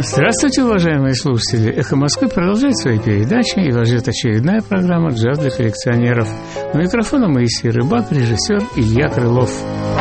Здравствуйте, уважаемые слушатели! «Эхо Москвы» продолжает свои передачи, и вас ждет очередная программа «Джаз для коллекционеров». У микрофона Моисей Рыбак, режиссер Илья Крылов.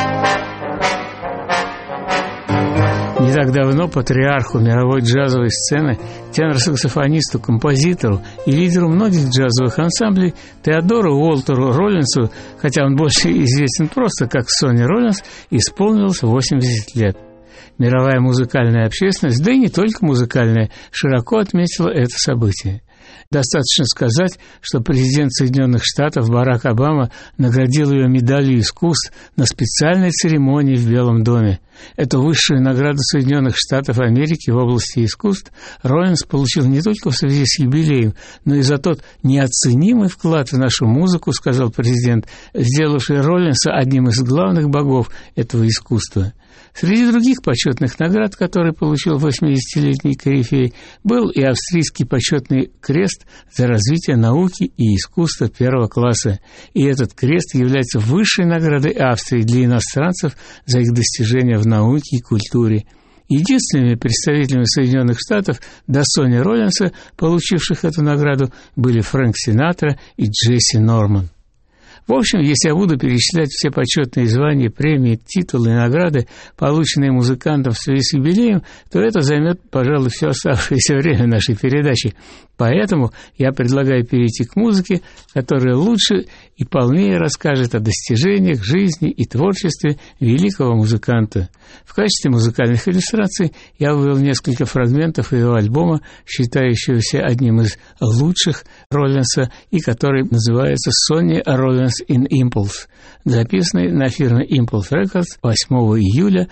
Не так давно патриарху мировой джазовой сцены, тенор-саксофонисту, композитору и лидеру многих джазовых ансамблей Теодору Уолтеру Роллинсу, хотя он больше известен просто как Сонни Роллинс, исполнилось 80 лет. Мировая музыкальная общественность, да и не только музыкальная, широко отметила это событие. Достаточно сказать, что президент Соединенных Штатов Барак Обама наградил ее медалью искусств на специальной церемонии в Белом доме. Эту высшую награду Соединенных Штатов Америки в области искусств Роллинс получил не только в связи с юбилеем, но и за тот неоценимый вклад в нашу музыку, сказал президент, сделавший Роллинса одним из главных богов этого искусства. Среди других почетных наград, которые получил 80-летний корифей, был и австрийский почетный крест за развитие науки и искусства первого класса. И этот крест является высшей наградой Австрии для иностранцев за их достижения в науке и культуре. Единственными представителями Соединенных Штатов до Сонни Роллинса, получивших эту награду, были Фрэнк Синатра и Джесси Норман. В общем, если я буду перечислять все почетные звания, премии, титулы и награды, полученные музыкантом в связи с юбилеем, то это займет, пожалуй, все оставшееся время нашей передачи. Поэтому я предлагаю перейти к музыке, которая лучше и полнее расскажет о достижениях, жизни и творчестве великого музыканта. В качестве музыкальных иллюстраций я вывел несколько фрагментов его альбома, считающегося одним из лучших Роллинса, и который называется «Sonny Rollins in Impulse», записанный на фирме Impulse Records 8 июля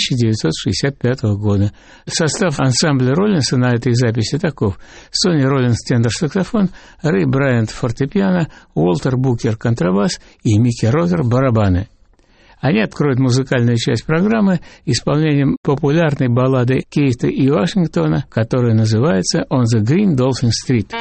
1965 года. Состав ансамбля Роллинса на этой записи таков: Сонни Роллинс тенор-саксофон, Рэй Брайант фортепиано, Уолтер Букер контрабас и Микки Ротер барабаны. Они откроют музыкальную часть программы исполнением популярной баллады Кейта и Вашингтона, которая называется «On the Green Dolphin Street».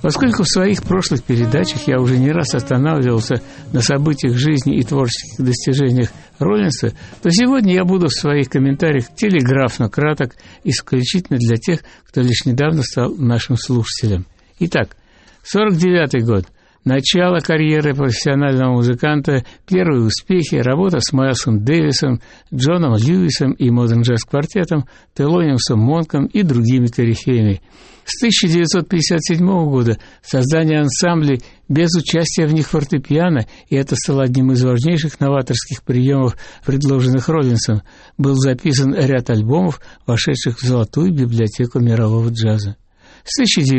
Поскольку в своих прошлых передачах я уже не раз останавливался на событиях жизни и творческих достижениях Роллинса, то сегодня я буду в своих комментариях телеграфно краток, исключительно для тех, кто лишь недавно стал нашим слушателем. Итак, 49-й год. Начало карьеры профессионального музыканта, первые успехи, работа с Майлсом Дэвисом, Джоном Льюисом и Модерн Джаз Квартетом, Телониусом Монком и другими корифеями. С 1957 года создание ансамблей без участия в них фортепиано, и это стало одним из важнейших новаторских приемов, предложенных Роллинсом, был записан ряд альбомов, вошедших в золотую библиотеку мирового джаза. С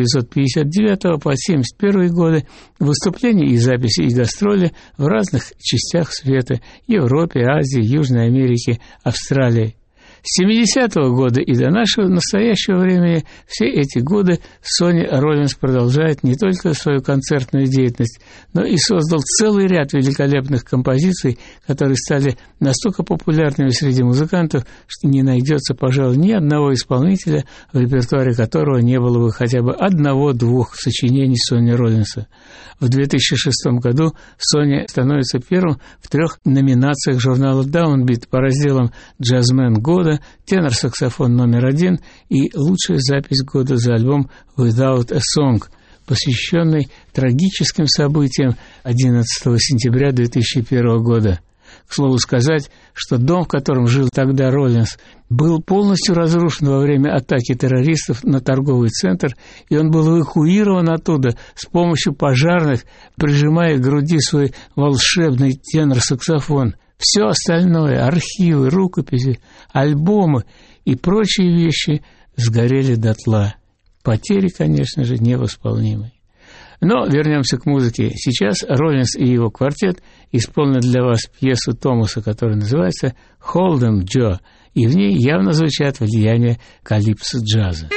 1959 по 1971 годы выступления и записи и гастроли в разных частях света – Европе, Азии, Южной Америке, Австралии. С 70-го года и до нашего настоящего времени все эти годы Сонни Роллинс продолжает не только свою концертную деятельность, но и создал целый ряд великолепных композиций, которые стали настолько популярными среди музыкантов, что не найдется, пожалуй, ни одного исполнителя, в репертуаре которого не было бы хотя бы одного-двух сочинений Сонни Роллинса. В 2006 году Сонни становится первым в 3 номинациях журнала Downbeat по разделам «Джазмен года», «Тенор-саксофон номер 1» и «Лучшая запись года» за альбом «Without a Song», посвященный трагическим событиям 11 сентября 2001 года. К слову сказать, что дом, в котором жил тогда Роллинс, был полностью разрушен во время атаки террористов на торговый центр, и он был эвакуирован оттуда с помощью пожарных, прижимая к груди свой волшебный тенор-саксофон. Все остальное – архивы, рукописи, альбомы и прочие вещи – сгорели дотла. Потери, конечно же, невосполнимы. Но вернемся к музыке. Сейчас Роллинс и его квартет исполнят для вас пьесу Томаса, которая называется «Hold 'em, Joe», и в ней явно звучат влияния калипсо-джаза.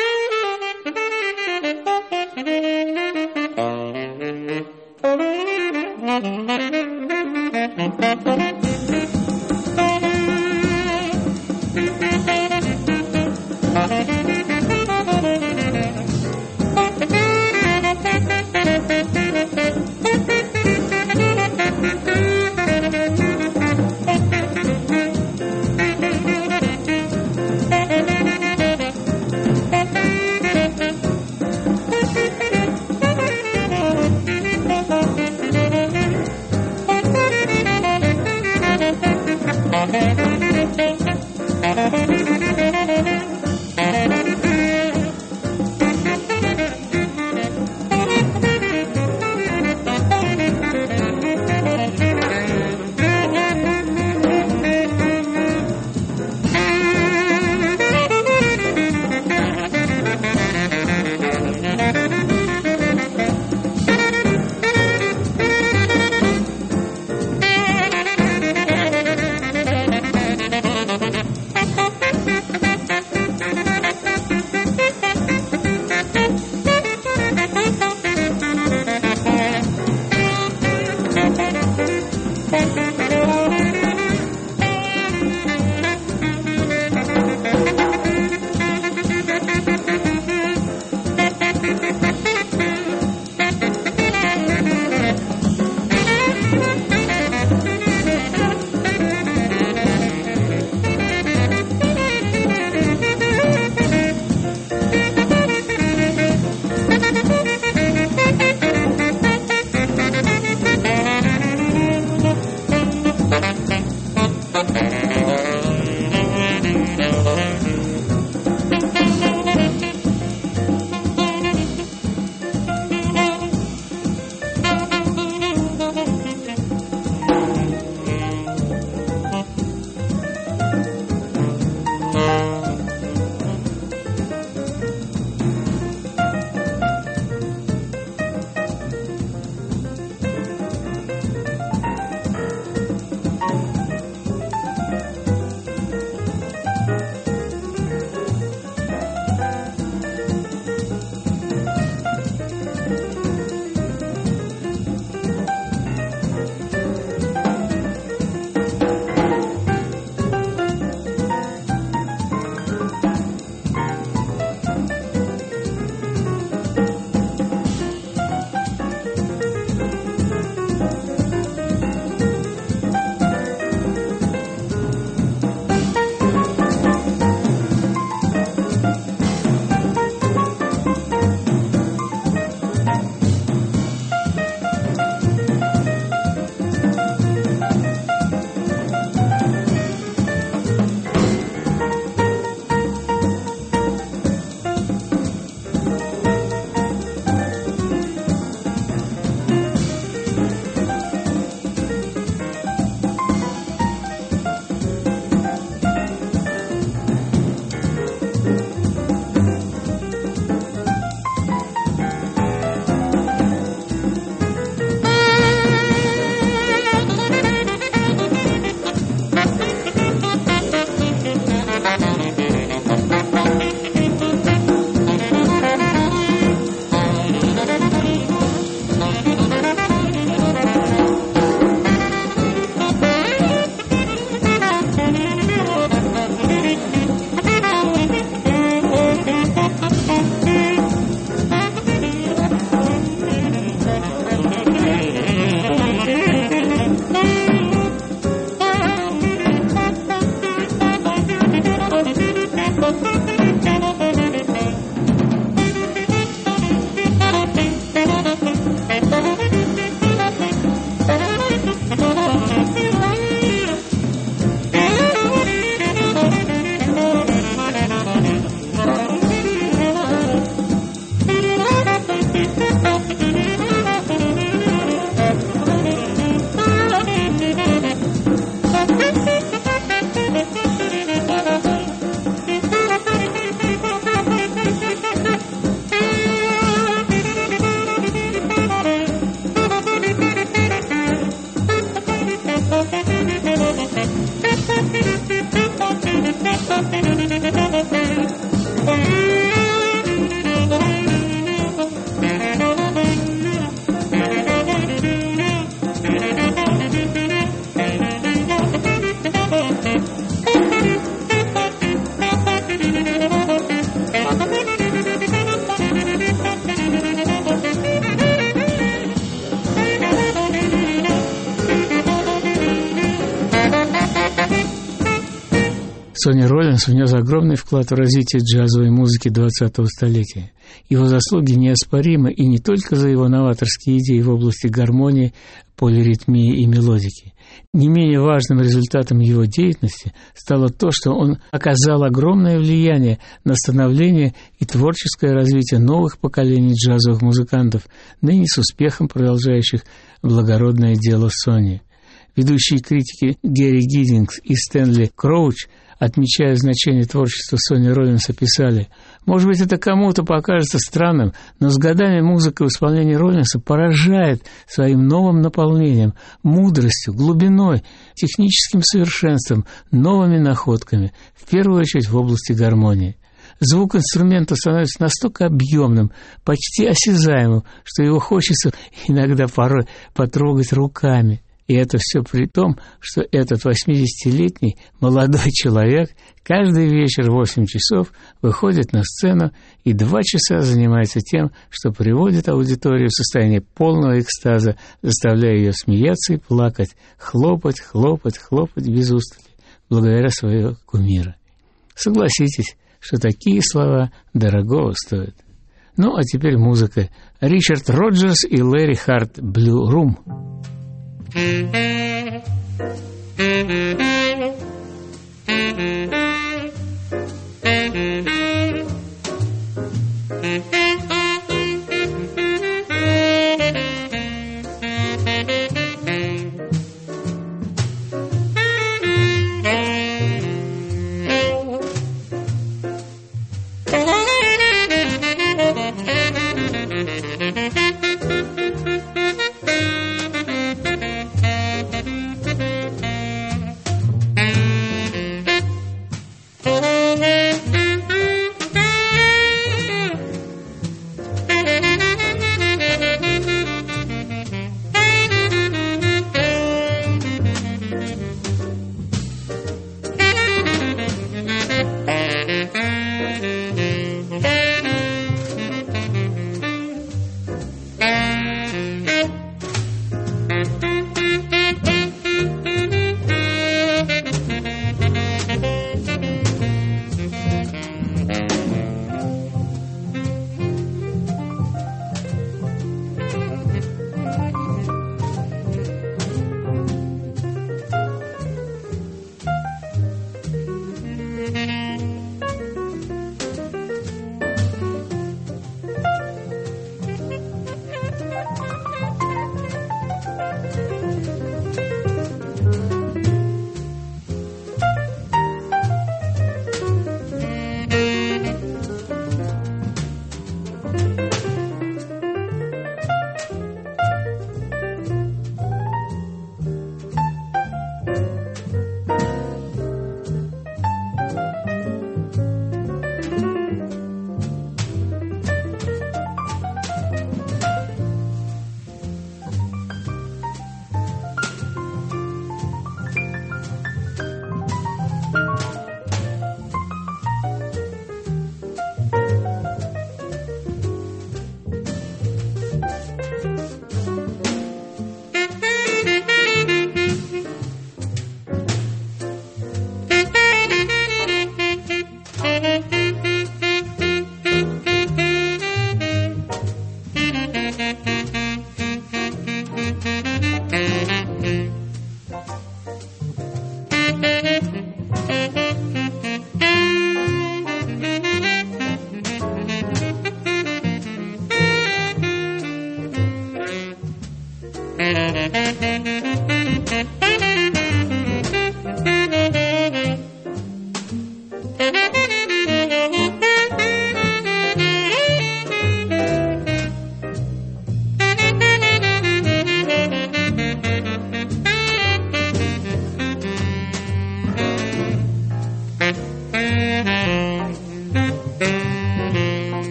Сонни Роллинс внес огромный вклад в развитие джазовой музыки 20-го столетия. Его заслуги неоспоримы и не только за его новаторские идеи в области гармонии, полиритмии и мелодики. Не менее важным результатом его деятельности стало то, что он оказал огромное влияние на становление и творческое развитие новых поколений джазовых музыкантов, ныне с успехом продолжающих благородное дело Сонни. Ведущие критики Гэри Гиддингс и Стэнли Кроуч, отмечая значение творчества Сонни Роллинса, писали: «Может быть, это кому-то покажется странным, но с годами музыка в исполнении Роллинса поражает своим новым наполнением, мудростью, глубиной, техническим совершенством, новыми находками, в первую очередь в области гармонии. Звук инструмента становится настолько объемным, почти осязаемым, что его хочется иногда порой потрогать руками. И это все при том, что этот 80-летний молодой человек каждый вечер в 8 часов выходит на сцену и 2 часа занимается тем, что приводит аудиторию в состояние полного экстаза, заставляя ее смеяться и плакать, хлопать, хлопать, хлопать без устали, благодаря своего кумира». Согласитесь, что такие слова дорогого стоят. Ну, а теперь музыка. Ричард Роджерс и Лэри Харт, «Blue Room».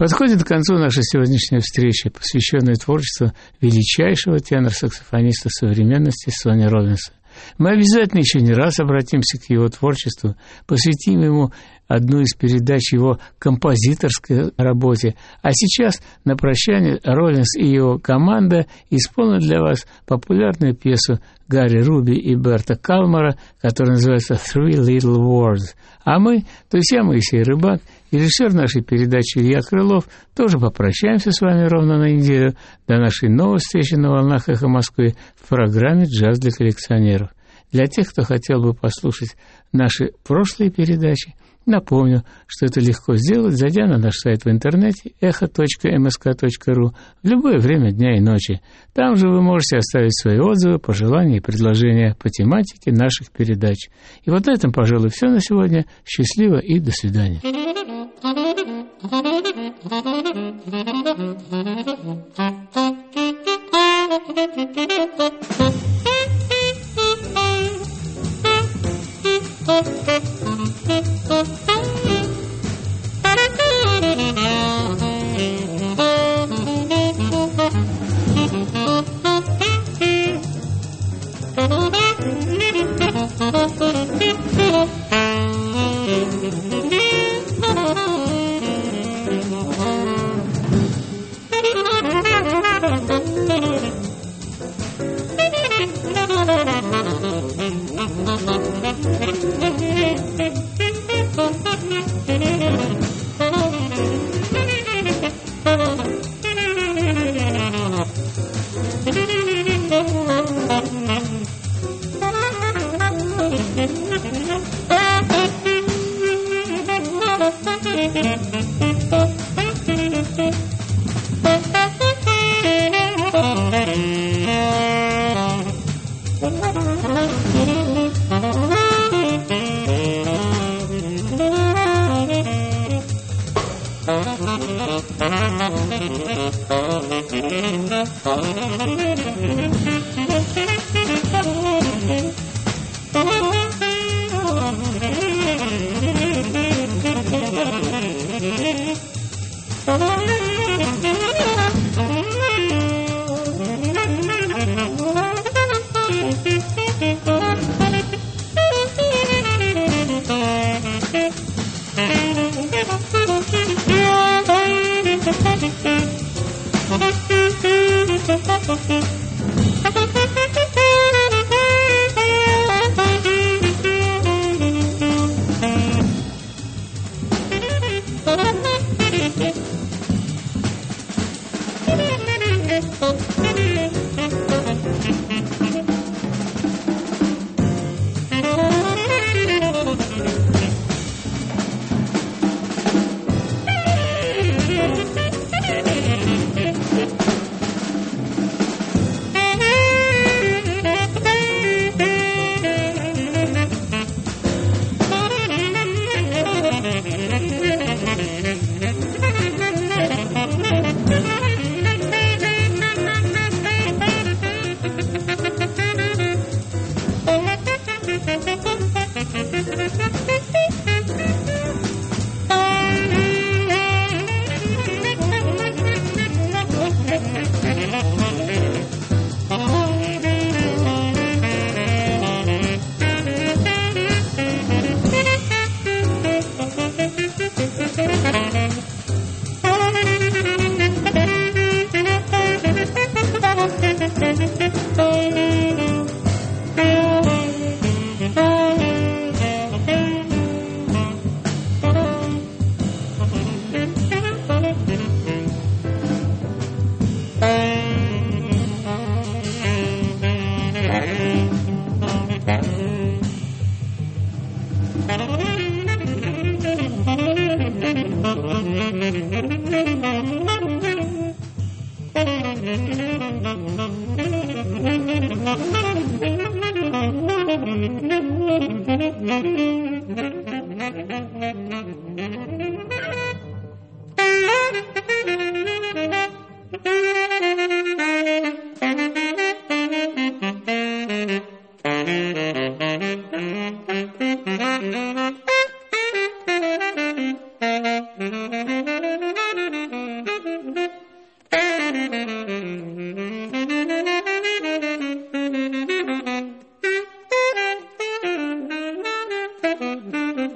Подходит к концу наша сегодняшняя встреча, посвященная творчеству величайшего тенор-саксофониста современности Сони Роллинса. Мы обязательно еще не раз обратимся к его творчеству, посвятим ему одну из передач его композиторской работе. А сейчас на прощание Роллинс и его команда исполнят для вас популярную пьесу Гарри Руби и Берта Калмара, которая называется «Three Little Words». А мы, то есть я, Моисей Рыбак, и режиссер нашей передачи Илья Крылов, тоже попрощаемся с вами ровно на неделю до нашей новой встречи на волнах «Эхо Москвы» в программе «Джаз для коллекционеров». Для тех, кто хотел бы послушать наши прошлые передачи, напомню, что это легко сделать, зайдя на наш сайт в интернете echo.msk.ru в любое время дня и ночи. Там же вы можете оставить свои отзывы, пожелания и предложения по тематике наших передач. И вот на этом, пожалуй, все на сегодня. Счастливо и до свидания.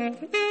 Thank you.